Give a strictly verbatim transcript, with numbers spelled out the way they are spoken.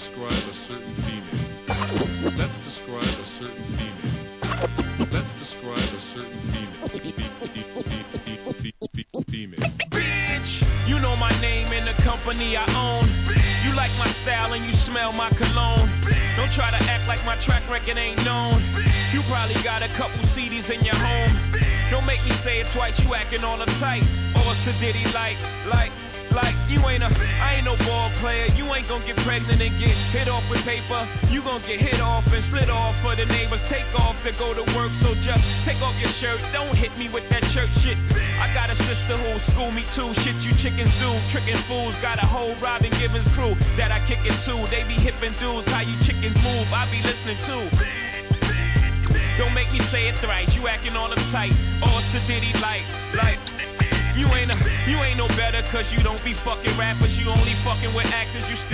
describe a certain female. Let's describe a certain female. Let's describe a certain female. Female. Bitch, you know my name and the company I own. You like my style and you smell my cologne. Don't try to act like my track record ain't known. You probably got a couple C Ds in your home. Don't make me say it twice, you acting all uptight. All to Diddy like, like, like, you ain't a, I ain't no ball player. You ain't gonna get pregnant and get hit off with paper. You gonna get hit off and slid off for the neighbors. Take off to go to work, so just take off your shirt. Don't hit me with that church shit. I got a sister who school me too. Shit you chickens do, tricking fools. Got a whole Robin Givens crew that I kick it to. They be hippin' dudes, how you chickens move, I be listening to. Don't make me say it thrice, you acting all uptight. All to Diddy like, like. You ain't a, you ain't no better cause you don't be fucking rappers. You only fucking with actors, you still